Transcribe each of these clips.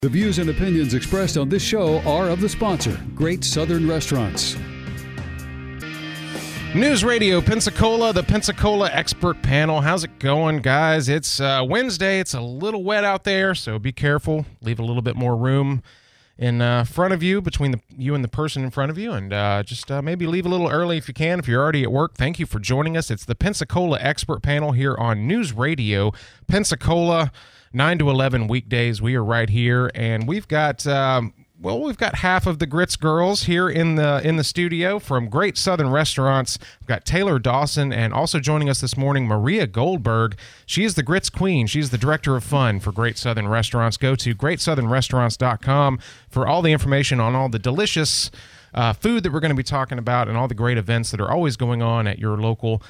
The views and opinions expressed on this show are of the sponsor, Great Southern Restaurants. News Radio Pensacola, the Pensacola Expert Panel. How's it going, guys? It's Wednesday. It's a little wet out there, so be careful. Leave a little bit more room in front of you, between you and the person in front of you, and just maybe leave a little early if you can, if you're already at work. Thank you for joining us. It's the Pensacola Expert Panel here on News Radio Pensacola, 9 to 11 weekdays. We are right here, and we've got we've got half of the Grits girls here in the studio from Great Southern Restaurants. We've got Taylor Dawson, and also joining us this morning, Maria Goldberg. She is the Grits Queen. She's the Director of Fun for Great Southern Restaurants. Go to greatsouthernrestaurants.com for all the information on all the delicious food that we're going to be talking about and all the great events that are always going on at your local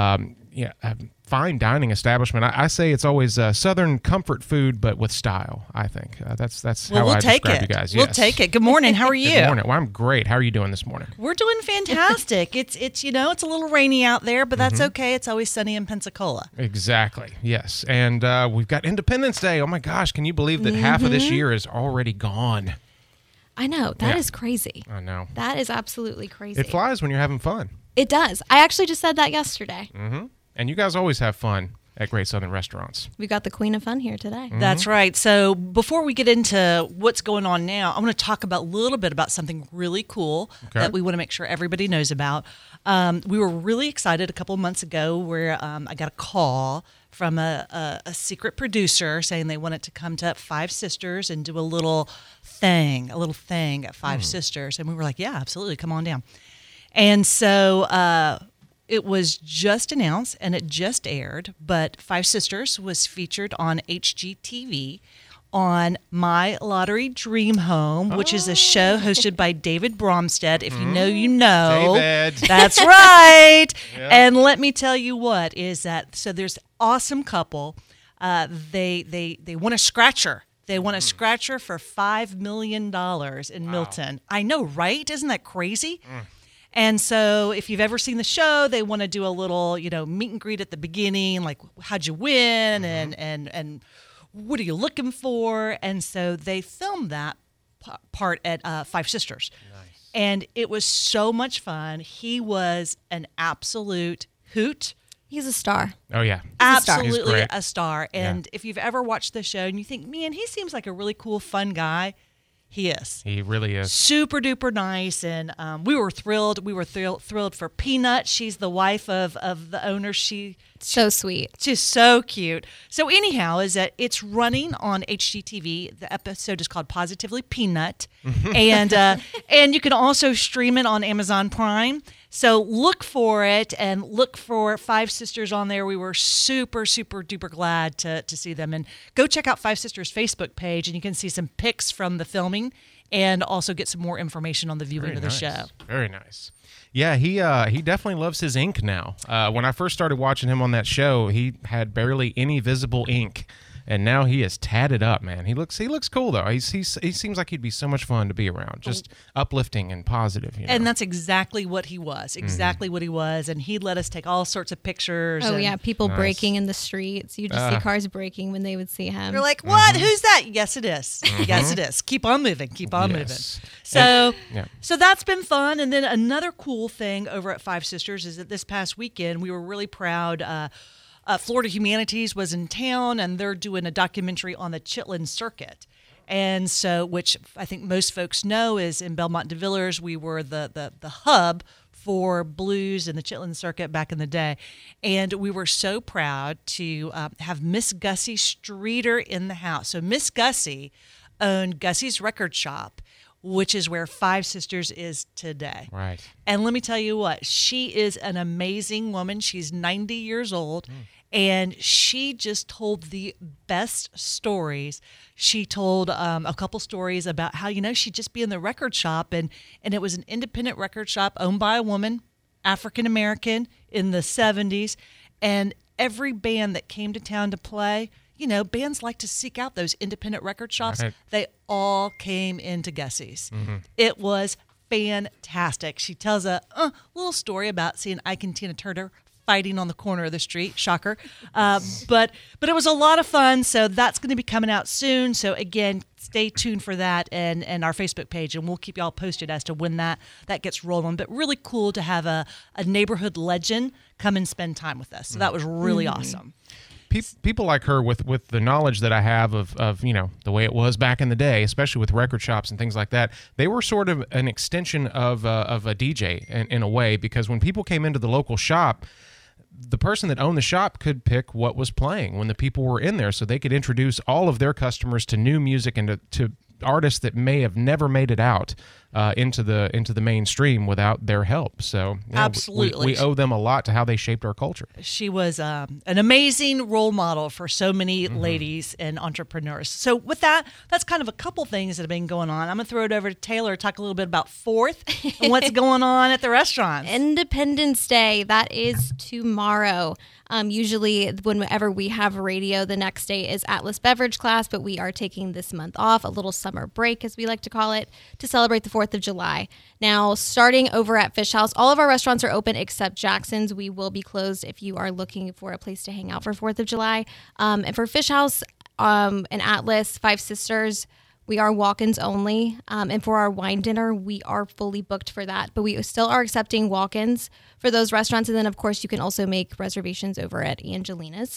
fine dining establishment. I say it's always Southern comfort food, but with style, I think. That's how I describe you guys. We'll take it. Good morning. How are you? Good morning. Well, I'm great. How are you doing this morning? We're doing fantastic. It's it's a little rainy out there, but that's okay. It's always sunny in Pensacola. Exactly. Yes. And we've got Independence Day. Oh my gosh, can you believe that half of this year is already gone? I know. That is crazy. I know. That is absolutely crazy. It flies when you're having fun. It does. I actually just said that yesterday. Mm-hmm. And you guys always have fun at Great Southern Restaurants. We've got the Queen of Fun here today. Mm-hmm. That's right. So before we get into what's going on now, I want to talk a little bit about something really cool that we want to make sure everybody knows about. We were really excited a couple of months ago where I got a call from a secret producer saying they wanted to come to Five Sisters and do a little thing at Five Sisters. And we were like, yeah, absolutely. Come on down. And so it was just announced and it just aired, but Five Sisters was featured on HGTV on My Lottery Dream Home, which is a show hosted by David Bromstead. If you know, you know. David. That's right. Yep. And let me tell you what is that. So there's an awesome couple. They want a scratcher. They want a scratcher for $5 million in Milton. I know, right? Isn't that crazy? And so if you've ever seen the show, they want to do a little, meet and greet at the beginning, like how'd you win and what are you looking for? And so they filmed that part at Five Sisters. Nice. And it was so much fun. He was an absolute hoot. He's a star. Oh, yeah. Absolutely a star. And if you've ever watched the show and you think, man, he seems like a really cool, fun guy, he is. He really is. Super duper nice. And we were thrilled. We were thrilled for Peanut. She's the wife of the owner. So sweet. She's so cute. So anyhow, is that it's running on HGTV. The episode is called Positively Peanut. And you can also stream it on Amazon Prime. So look for it and look for Five Sisters on there. We were super, super duper glad to see them. And go check out Five Sisters' Facebook page and you can see some pics from the filming and also get some more information on the viewing of the show. Very nice. Yeah, he definitely loves his ink now. When I first started watching him on that show, he had barely any visible ink. And now he is tatted up, man. He looks cool though. He seems like he'd be so much fun to be around, just uplifting and positive. And that's exactly what he was. What he was. And he let us take all sorts of pictures. Oh yeah, people breaking in the streets. You just see cars breaking when they would see him. You're like, what? Who's that? Yes, it is. Yes, it is. Keep on moving. Keep on moving. So that's been fun. And then another cool thing over at Five Sisters is that this past weekend we were really proud. Florida Humanities was in town, and they're doing a documentary on the Chitlin Circuit. And so, which I think most folks know is in Belmont de Villiers, we were the hub for blues and the Chitlin Circuit back in the day. And we were so proud to have Miss Gussie Streeter in the house. So Miss Gussie owned Gussie's Record Shop, which is where Five Sisters is today. Right. And let me tell you what, she is an amazing woman. She's 90 years old, and she just told the best stories. She told a couple stories about how, she'd just be in the record shop, and it was an independent record shop owned by a woman, African-American, in the 70s, and every band that came to town to play, bands like to seek out those independent record shops. Right. They all came into Gussie's. It was fantastic. She tells a little story about seeing Ike and Tina Turner fighting on the corner of the street. Shocker. But it was a lot of fun. So that's going to be coming out soon. So again, stay tuned for that and our Facebook page, and we'll keep y'all posted as to when that gets rolling. But really cool to have a neighborhood legend come and spend time with us. So that was really awesome. People like her with the knowledge that I have of the way it was back in the day, especially with record shops and things like that. They were sort of an extension of a DJ in a way, because when people came into the local shop, the person that owned the shop could pick what was playing when the people were in there, so they could introduce all of their customers to new music and to artists that may have never made it out into the mainstream without their help. So absolutely, we owe them a lot to how they shaped our culture. She was an amazing role model for so many ladies and entrepreneurs. So with that, that's kind of a couple things that have been going on. I'm going to throw it over to Taylor to talk a little bit about 4th and what's going on at the restaurants. Independence Day, that is tomorrow. Usually whenever we have radio, the next day is Atlas Beverage Class, but we are taking this month off, a little summer break, as we like to call it, to celebrate the 4th of July. Now, starting over at Fish House, all of our restaurants are open except Jackson's. We will be closed if you are looking for a place to hang out for 4th of July. And for Fish House and Atlas, Five Sisters, we are walk-ins only. And for our wine dinner, we are fully booked for that. But we still are accepting walk-ins for those restaurants. And then, of course, you can also make reservations over at Angelina's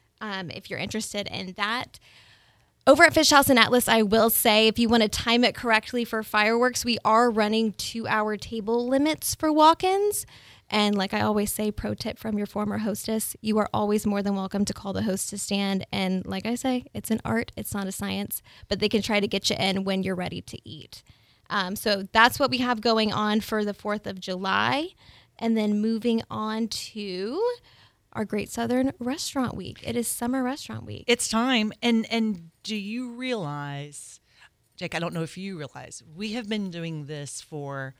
if you're interested in that. Over at Fish House and Atlas, I will say, if you want to time it correctly for fireworks, we are running 2-hour table limits for walk-ins. And like I always say, pro tip from your former hostess, you are always more than welcome to call the host to stand. And like I say, it's an art, it's not a science, but they can try to get you in when you're ready to eat. So that's what we have going on for the 4th of July. And then moving on to our Great Southern Restaurant Week. It is Summer Restaurant Week. It's time. And do you realize, Jake, I don't know if you realize, we have been doing this for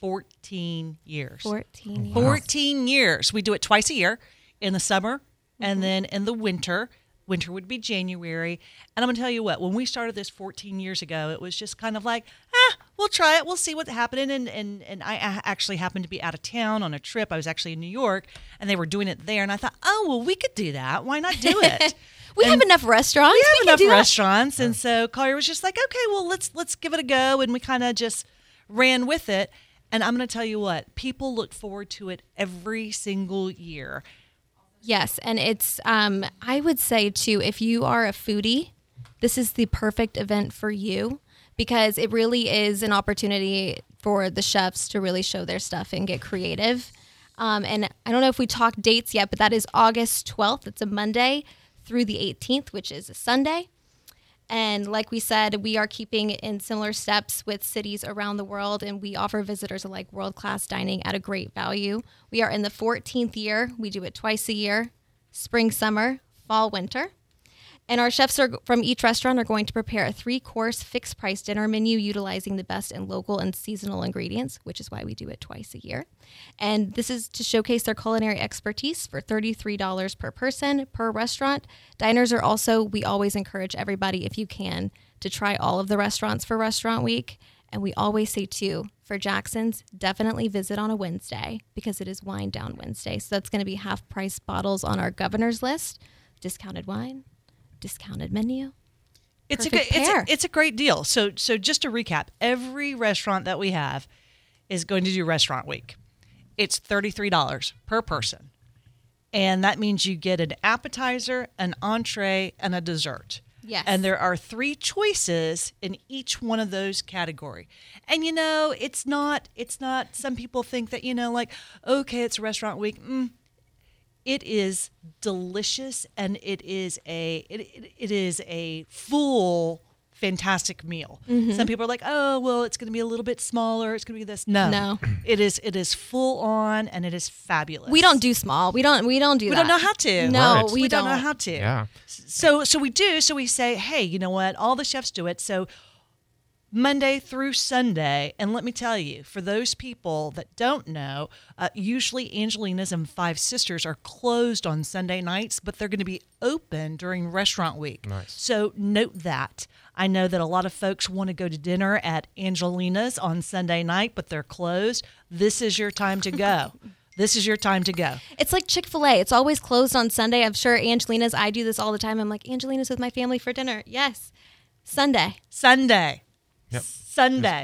14 years. 14 years. 14 years. We do it twice a year, in the summer and then in the winter. Winter would be January. And I'm going to tell you what, when we started this 14 years ago, it was just kind of like, we'll try it. We'll see what's happening. And I actually happened to be out of town on a trip. I was actually in New York, and they were doing it there. And I thought, oh, well, we could do that. Why not do it? We have enough restaurants. We have enough restaurants. And so Collier was just like, okay, well, let's give it a go. And we kind of just ran with it. And I'm going to tell you what, people look forward to it every single year. Yes, and it's, I would say, too, if you are a foodie, this is the perfect event for you, because it really is an opportunity for the chefs to really show their stuff and get creative. And I don't know if we talked dates yet, but that is August 12th. It's a Monday through the 18th, which is a Sunday. And like we said, we are keeping in similar steps with cities around the world, and we offer visitors alike world-class dining at a great value. We are in the 14th year. We do it twice a year, spring, summer, fall, winter. And our chefs from each restaurant are going to prepare a 3-course fixed-price dinner menu utilizing the best in local and seasonal ingredients, which is why we do it twice a year. And this is to showcase their culinary expertise for $33 per person per restaurant. Diners are also, we always encourage everybody, if you can, to try all of the restaurants for Restaurant Week. And we always say, too, for Jackson's, definitely visit on a Wednesday, because it is Wine Down Wednesday. So that's going to be half-price bottles on our governor's list, discounted wine, discounted menu. It's a great deal. So just to recap, every restaurant that we have is going to do Restaurant Week. It's $33 per person. And that means you get an appetizer, an entree, and a dessert. Yes. And there are 3 choices in each one of those category. And it's not some people think that, like, okay, it's Restaurant Week. It is delicious, and it is a full, fantastic meal. Mm-hmm. Some people are like, oh, well, it's going to be a little bit smaller. It's going to be this. No. It is full on, and it is fabulous. We don't do small. We don't do that. We don't know how to. No, right. we don't know how to. Yeah. So we do. So we say, hey, you know what? All the chefs do it. So Monday through Sunday. And let me tell you, for those people that don't know, usually Angelina's and Five Sisters are closed on Sunday nights, but they're going to be open during Restaurant Week. Nice. So note that. I know that a lot of folks want to go to dinner at Angelina's on Sunday night, but they're closed. This is your time to go. this is your time to go. It's like Chick-fil-A. It's always closed on Sunday. I'm sure Angelina's, I do this all the time. I'm like, Angelina's with my family for dinner. Yes. Sunday. Yep. Sunday.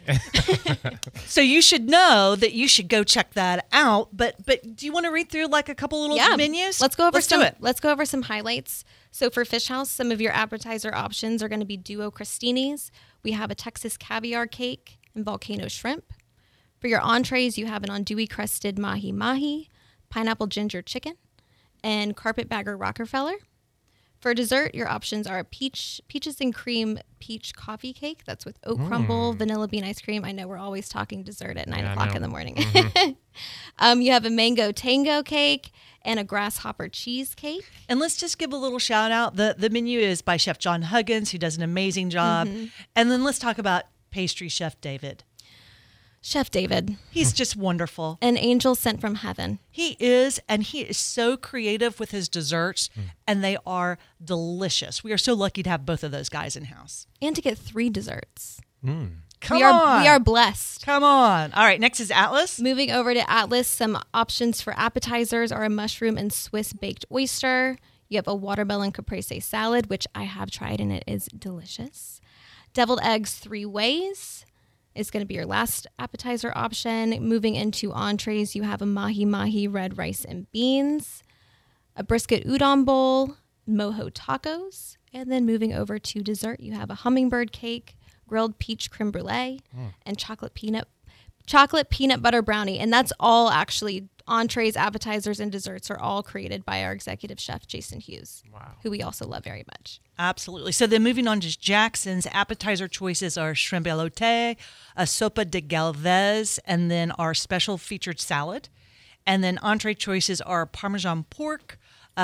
So you should know that you should go check that out. But do you want to read through like a couple little menus? Let's go over do it. Let's go over some highlights. So for Fish House, some of your appetizer options are going to be Duo Crostinis. We have a Texas caviar cake and volcano shrimp. For your entrees, you have an andouille crusted mahi mahi, pineapple ginger chicken, and carpetbagger Rockefeller. For dessert, your options are a peaches and cream peach coffee cake. That's with oat crumble, vanilla bean ice cream. I know we're always talking dessert at 9 o'clock in the morning. You have a mango tango cake and a grasshopper cheesecake. And let's just give a little shout out. The menu is by Chef John Huggins, who does an amazing job. And then let's talk about pastry chef David. Chef David. He's just wonderful. An angel sent from heaven. He is, and he is so creative with his desserts, and they are delicious. We are so lucky to have both of those guys in-house. And to get 3 desserts. Come on. We are blessed. Come on. All right, next is Atlas. Moving over to Atlas, some options for appetizers are a mushroom and Swiss baked oyster. You have a watermelon caprese salad, which I have tried, and it is delicious. Deviled eggs 3 ways is going to be your last appetizer option. Moving into entrees, you have a mahi mahi red rice and beans, a brisket udon bowl, mojo tacos, and then moving over to dessert, you have a hummingbird cake, grilled peach creme brulee, and chocolate peanut butter brownie. And that's all actually entrees, appetizers, and desserts are all created by our executive chef, Jason Hughes, who we also love very much. Absolutely. So then moving on to Jackson's, appetizer choices are shrimp elote, a sopa de galvez, and then our special featured salad. And then entree choices are Parmesan pork,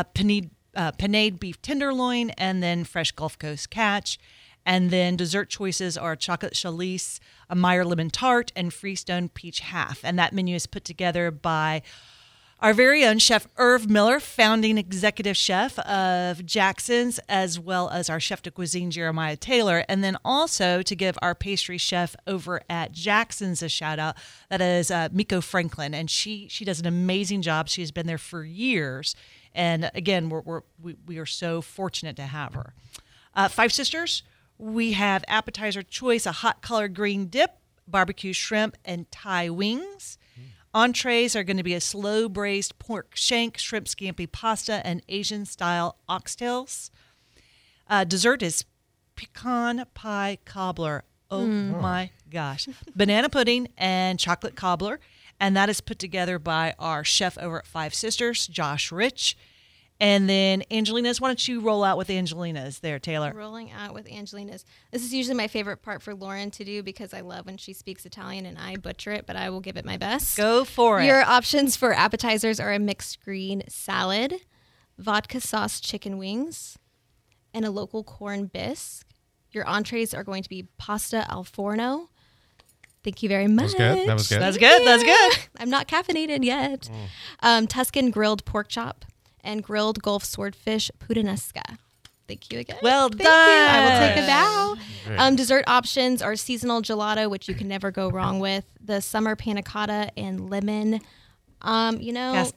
panade beef tenderloin, and then fresh Gulf Coast catch. And then dessert choices are chocolate chalice, a Meyer lemon tart, and Freestone peach half. And that menu is put together by our very own Chef Irv Miller, founding executive chef of Jackson's, as well as our chef de cuisine, Jeremiah Taylor. And then also to give our pastry chef over at Jackson's a shout out, that is Miko Franklin. And she does an amazing job. She has been there for years. And again, we are so fortunate to have her. Five Sisters, we have appetizer choice, a hot collard green dip, barbecue shrimp, and Thai wings. Entrees are going to be a slow braised pork shank, shrimp scampi pasta, and Asian style oxtails. Dessert is pecan pie cobbler. Oh my gosh. Banana pudding and chocolate cobbler. And that is put together by our chef over at Five Sisters, Josh Rich. And then Angelina's, why don't you roll out with Angelina's there, Taylor? Rolling out with Angelina's. This is usually my favorite part for Lauren to do because I love when she speaks Italian and I butcher it, but I will give it my best. Go for it. Your options for appetizers are a mixed green salad, vodka sauce chicken wings, and a local corn bisque. Your entrees are going to be pasta al forno. Thank you very much. That was good. That's good. That's good. I'm not caffeinated yet. Tuscan grilled pork chop and grilled Gulf swordfish puttanesca. Thank you again. Well Thank done. you. I will take a bow. Dessert options are seasonal gelato, which you can never go wrong with. The summer panna cotta and lemon. Castanole.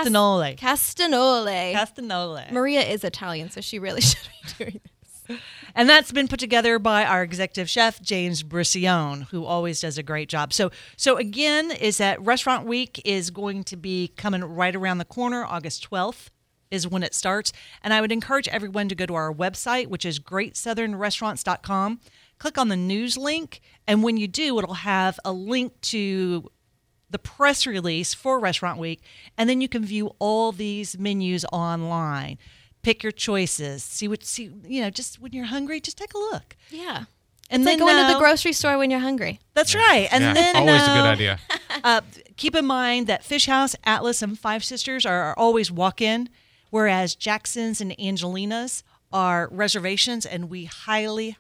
Castanole. Maria is Italian, so she really should be doing this. And that's been put together by our executive chef, James Bricione, who always does a great job. So again, is that Restaurant Week is going to be coming right around the corner. August 12th is when it starts. And I would encourage everyone to go to our website, which is greatsouthernrestaurants.com. Click on the news link. And when you do, it'll have a link to the press release for Restaurant Week. And then you can view all these menus online. Pick your choices. Just when you're hungry, just take a look. Yeah. And it's then like going to the grocery store when you're hungry. That's right. And then always a good idea. Keep in mind that Fish House, Atlas, and Five Sisters are always walk-in, whereas Jackson's and Angelina's are reservations, and we highly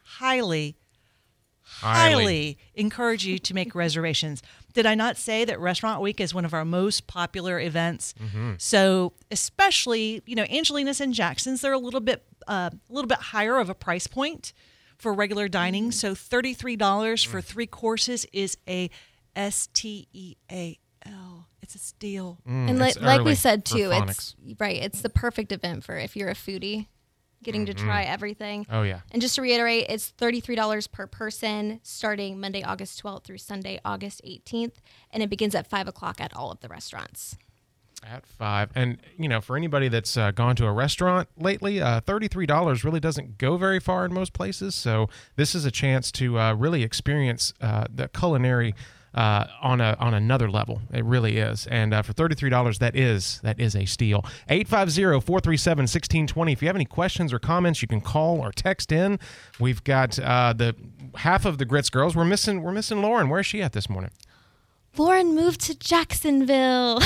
encourage you to make reservations. Did I not say that Restaurant Week is one of our most popular events? So especially, Angelina's and Jackson's, they're a little bit higher of a price point for regular dining. So $33 for 3 courses is a STEAL It's a steal. And It's like we early said for too, phonics. it's the perfect event for if you're a foodie, getting to try everything. Oh, yeah. And just to reiterate, it's $33 per person starting Monday, August 12th through Sunday, August 18th. And it begins at 5 o'clock at all of the restaurants. At 5. And, for anybody that's gone to a restaurant lately, $33 really doesn't go very far in most places. So this is a chance to really experience the culinary on another level. It really is. And for $33, that is a steal. 850-437-1620. If you have any questions or comments, you can call or text in. We've got the half of the Grits girls. We're missing Lauren. Where is she at this morning? Lauren moved to Jacksonville.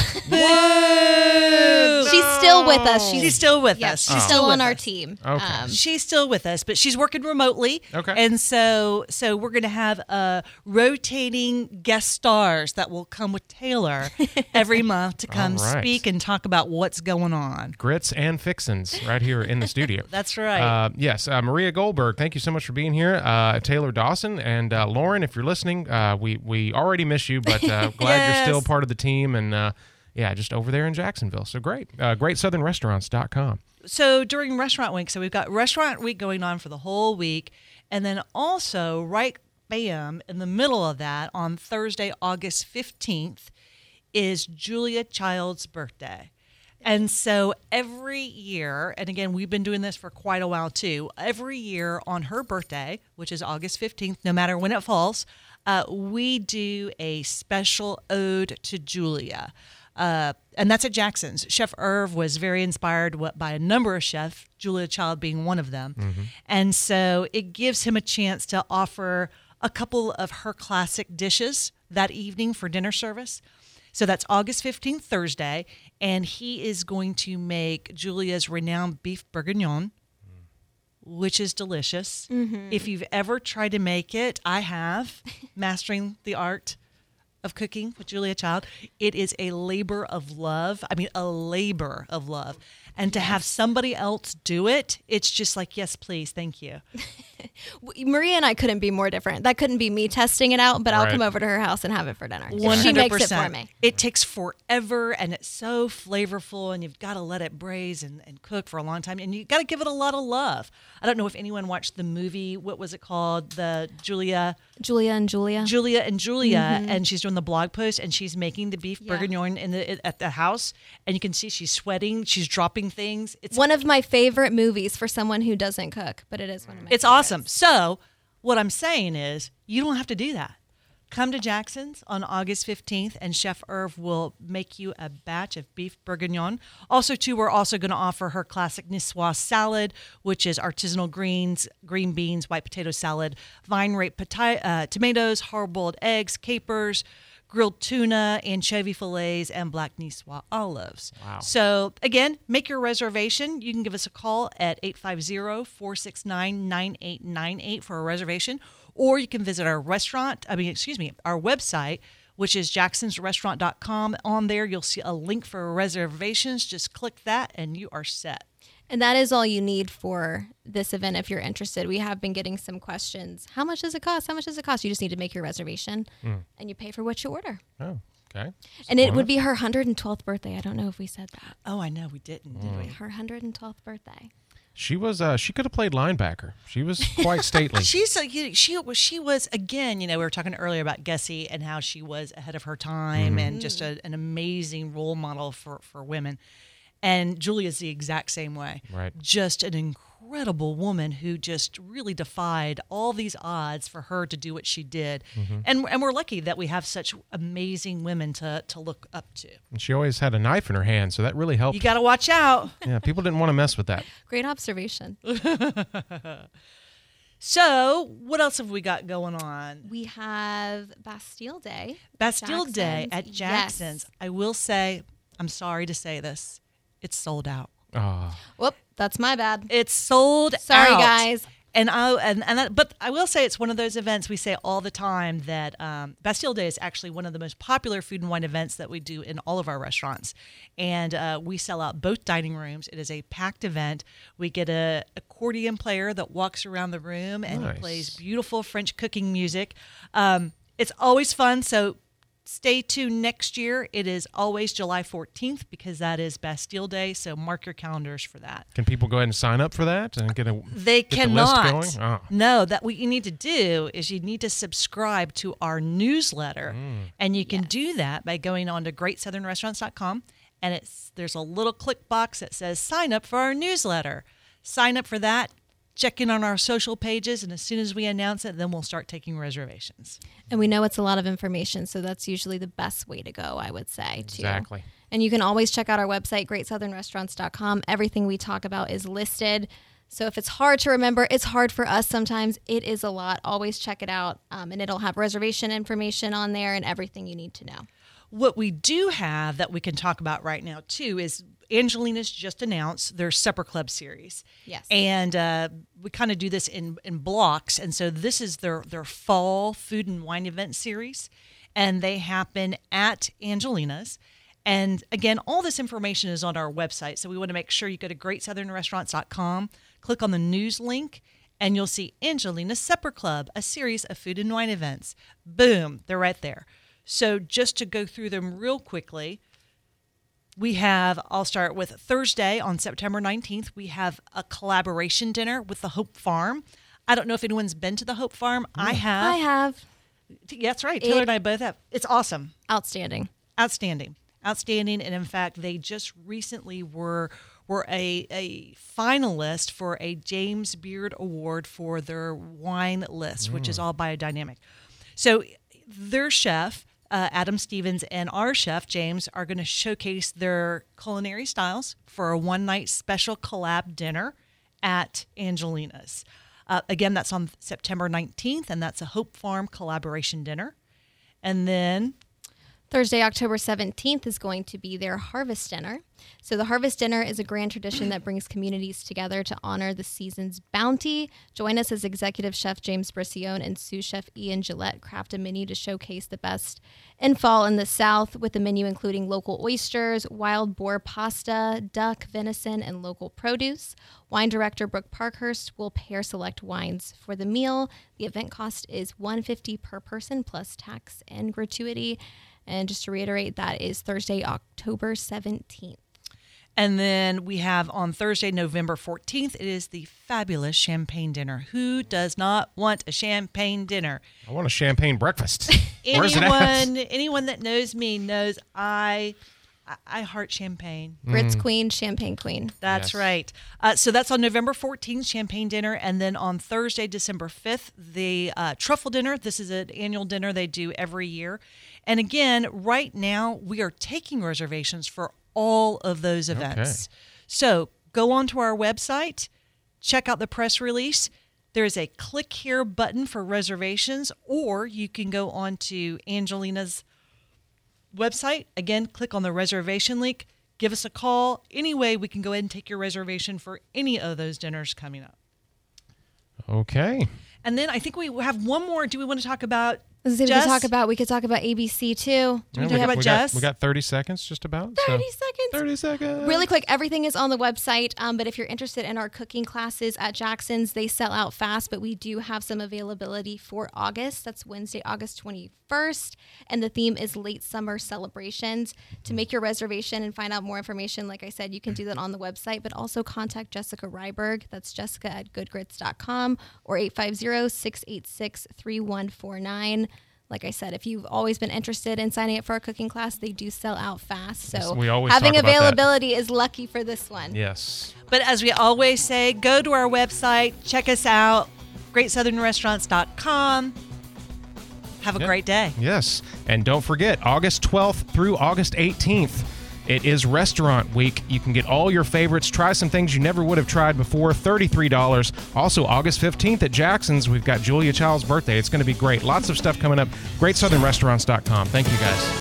Whoa! She's still with us. She's still with Yeah, us. she's still on our team. Okay. She's still with us, but she's working remotely. Okay. And so we're going to have rotating guest stars that will come with Taylor every month to come All right. speak and talk about what's going on. Grits and fixins right here in the studio. That's right. Yes, Maria Goldberg, thank you so much for being here. Taylor Dawson and Lauren, if you're listening, we already miss you, but glad you're still part of the team. And just over there in Jacksonville. So great. GreatSouthernRestaurants.com. So during Restaurant Week, so we've got Restaurant Week going on for the whole week. And then also, right bam, in the middle of that, on Thursday, August 15th, is Julia Child's birthday. And so every year, and again, we've been doing this for quite a while too, every year on her birthday, which is August 15th, no matter when it falls, we do a special ode to Julia. And that's at Jackson's. Chef Irv was very inspired by a number of chefs, Julia Child being one of them. Mm-hmm. And so it gives him a chance to offer a couple of her classic dishes that evening for dinner service. So that's August 15th, Thursday, and he is going to make Julia's renowned beef bourguignon, which is delicious. Mm-hmm. If you've ever tried to make it, I have, mastering the art of cooking with Julia Child. It is a labor of love. I mean, a labor of love. And to have somebody else do it, it's just like, yes, please, thank you. Maria and I couldn't be more different. That couldn't be me testing it out, but I'll Right. come over to her house and have it for dinner. 100%. She makes it for me. It takes forever, and it's so flavorful, and you've got to let it braise and cook for a long time, and you've got to give it a lot of love. I don't know if anyone watched the movie, what was it called? The Julia and Julia, Mm-hmm. and she's doing the blog post, and she's making the beef bourguignon at the house, and you can see she's sweating, she's dropping things. It's one of my favorite movies for someone who doesn't cook, but it is one of my It's favorites. awesome. So what I'm saying is you don't have to do that. Come to Jackson's on August 15th, and Chef Irv will make you a batch of beef bourguignon. Also, too, we're also going to offer her classic Niçoise salad, which is artisanal greens, green beans, white potato salad, vine-rape tomatoes, hard-boiled eggs, capers, grilled tuna, anchovy fillets, and black Niçoise olives. Wow. So, again, make your reservation. You can give us a call at 850-469-9898 for a reservation, or you can visit our website, which is jacksonsrestaurant.com. On there, you'll see a link for reservations. Just click that, and you are set. And that is all you need for this event if you're interested. We have been getting some questions. How much does it cost? How much does it cost? You just need to make your reservation, and you pay for what you order. Oh, okay. And it would be her 112th birthday. I don't know if we said that. Oh, I know we didn't, did we? Her 112th birthday. She was. She could have played linebacker. She was quite stately. She's she was again. We were talking earlier about Gessie and how she was ahead of her time and just an amazing role model for women. And Julia's the exact same way. Right. Just an incredible woman who just really defied all these odds for her to do what she did. Mm-hmm. And we're lucky that we have such amazing women to look up to. And she always had a knife in her hand, so that really helped. You got to watch out. Yeah, people didn't want to mess with that. Great observation. So, what else have we got going on? We have Bastille Day. Bastille Day at Yes. Jackson's. I will say, I'm sorry to say this, it's sold out. Oh, Whoop, that's my bad. It's sold out. Sorry, guys. But I will say it's one of those events we say all the time that Bastille Day is actually one of the most popular food and wine events that we do in all of our restaurants. And we sell out both dining rooms. It is a packed event. We get a accordion player that walks around the room and Nice. plays beautiful French cooking music. It's always fun. So stay tuned next year. It is always July 14th because that is Bastille Day. So mark your calendars for that. Can people go ahead and sign up for that and get They the cannot. list going? Oh. No, that what you need to do is you need to subscribe to our newsletter. And you can do that by going on to GreatSouthernRestaurants.com. And there's a little click box that says sign up for our newsletter. Sign up for that. Check in on our social pages, and as soon as we announce it, then we'll start taking reservations. And we know it's a lot of information, so that's usually the best way to go, I would say, too. Exactly. And you can always check out our website, GreatSouthernRestaurants.com. Everything we talk about is listed. So if it's hard to remember, it's hard for us sometimes. It is a lot. Always check it out, and it'll have reservation information on there and everything you need to know. What we do have that we can talk about right now, too, is Angelina's just announced their Supper Club series. Yes. And we kind of do this in blocks. And so this is their fall food and wine event series. And they happen at Angelina's. And again, all this information is on our website. So we want to make sure you go to GreatSouthernRestaurants.com, click on the news link, and you'll see Angelina's Supper Club, a series of food and wine events. Boom, they're right there. So just to go through them real quickly, I'll start with Thursday on September 19th. We have a collaboration dinner with the Hope Farm. I don't know if anyone's been to the Hope Farm. I have. I have. Yeah, that's right. Taylor and I both have. It's awesome. Outstanding. Outstanding. And in fact, they just recently were a finalist for a James Beard Award for their wine list, which is all biodynamic. So their chef, Adam Stevens, and our chef, James, are going to showcase their culinary styles for a one-night special collab dinner at Angelina's. Again, that's on September 19th, and that's a Hope Farm collaboration dinner. And then Thursday, October 17th is going to be their Harvest Dinner. So the Harvest Dinner is a grand tradition that brings communities together to honor the season's bounty. Join us as Executive Chef James Bricione and sous chef Ian Gillette craft a menu to showcase the best in fall in the South, with the menu including local oysters, wild boar pasta, duck, venison, and local produce. Wine director Brooke Parkhurst will pair select wines for the meal. The event cost is $150 per person plus tax and gratuity. And just to reiterate, that is Thursday, October 17th. And then we have on Thursday, November 14th, it is the fabulous champagne dinner. Who does not want a champagne dinner? I want a champagne breakfast. Where's it at? Anyone that knows me knows I heart champagne. Grits Queen, Champagne Queen. That's Yes. right. So that's on November 14th, champagne dinner. And then on Thursday, December 5th, the truffle dinner. This is an annual dinner they do every year. And again, right now, we are taking reservations for all of those events. Okay. So go onto our website, check out the press release. There is a click here button for reservations, or you can go on to Angelina's website. Again, click on the reservation link. Give us a call. Anyway, we can go ahead and take your reservation for any of those dinners coming up. Okay. And then I think we have one more. Do we want to talk about We could Jess? talk about ABC too. Do we talk about Jess? We got 30 seconds just about. 30 so. seconds. 30 seconds. Really quick, everything is on the website, but if you're interested in our cooking classes at Jackson's, they sell out fast, but we do have some availability for August. That's Wednesday, August 21st, and the theme is late summer celebrations. To make your reservation and find out more information, like I said, you can do that on the website, but also contact Jessica Ryberg. That's jessica@goodgrits.com or 850-686-3149. Like I said, if you've always been interested in signing up for a cooking class, they do sell out fast. So Yes, we always having talk about that. availability is lucky for this one. Yes. But as we always say, go to our website, check us out, GreatSouthernRestaurants.com. Have a great day. Yes. And don't forget, August 12th through August 18th, it is Restaurant Week. You can get all your favorites, try some things you never would have tried before, $33. Also, August 15th at Jackson's, we've got Julia Child's birthday. It's going to be great. Lots of stuff coming up. GreatSouthernRestaurants.com. Thank you, guys.